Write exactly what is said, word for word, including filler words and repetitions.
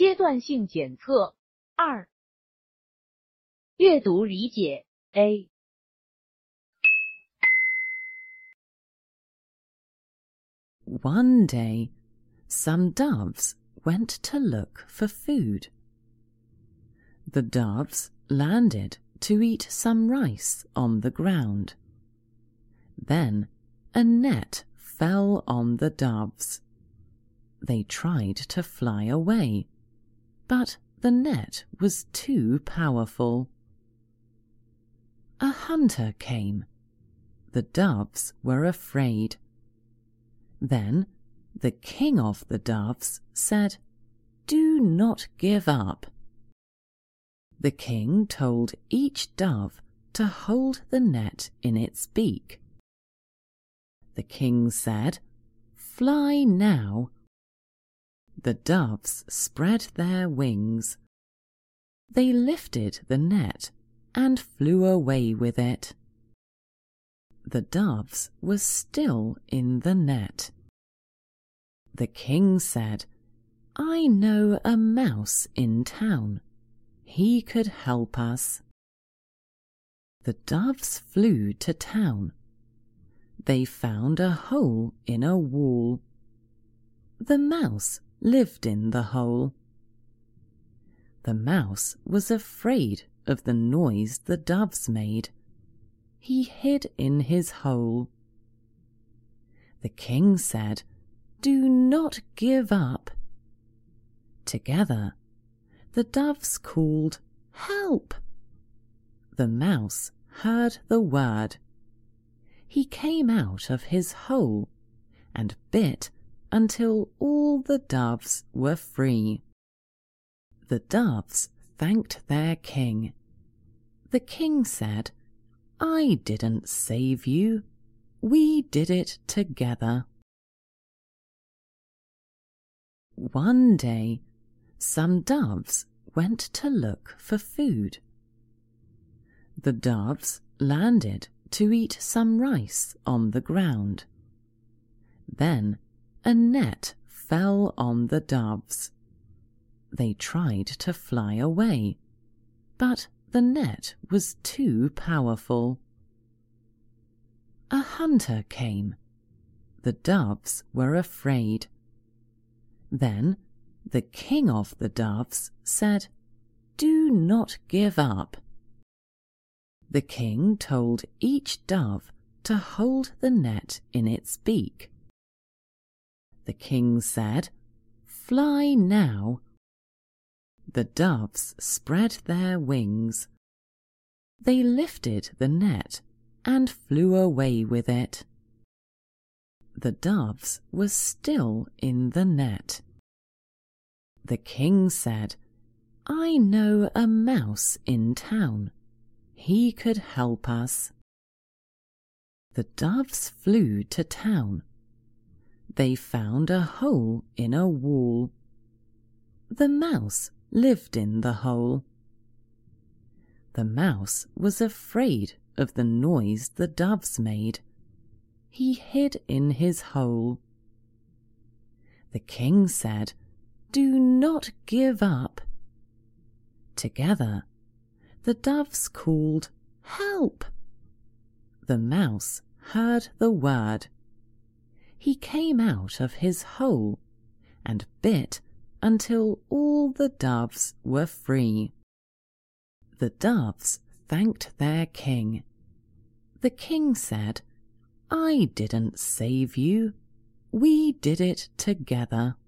阶段性检测二，阅读理解 A。 One day, some doves went to look for food. The doves landed to eat some rice on the ground. Then a net fell on the doves. They tried to fly away, but the net was too powerful. A hunter came. The doves were afraid. Then the king of the doves said, "Do not give up." The king told each dove to hold the net in its beak. The king said, "Fly now." The doves spread their wings. They lifted the net and flew away with it. The doves were still in the net. The king said, "I know a mouse in town. He could help us." The doves flew to town. They found a hole in a wall. The mouse lived in the hole. The mouse was afraid of the noise the doves made. He hid in his hole. The king said, "Do not give up." Together, the doves called, "Help!" The mouse heard the word. He came out of his hole and bit until all the doves were free. The doves thanked their king. The king said, "I didn't save you. We did it together." One day, some doves went to look for food. The doves landed to eat some rice on the ground. Then a net fell on the doves. They tried to fly away, but the net was too powerful. A hunter came. The doves were afraid. Then the king of the doves said, "Do not give up." The king told each dove to hold the net in its beak. The king said, "Fly now." The doves spread their wings. They lifted the net and flew away with it. The doves were still in the net. The king said, "I know a mouse in town. He could help us." The doves flew to town. They found a hole in a wall. The mouse lived in the hole. The mouse was afraid of the noise the doves made. He hid in his hole. The king said, "Do not give up." Together, the doves called, "Help!" The mouse heard the word. He came out of his hole and bit until all the doves were free. The doves thanked their king. The king said, "I didn't save you. We did it together."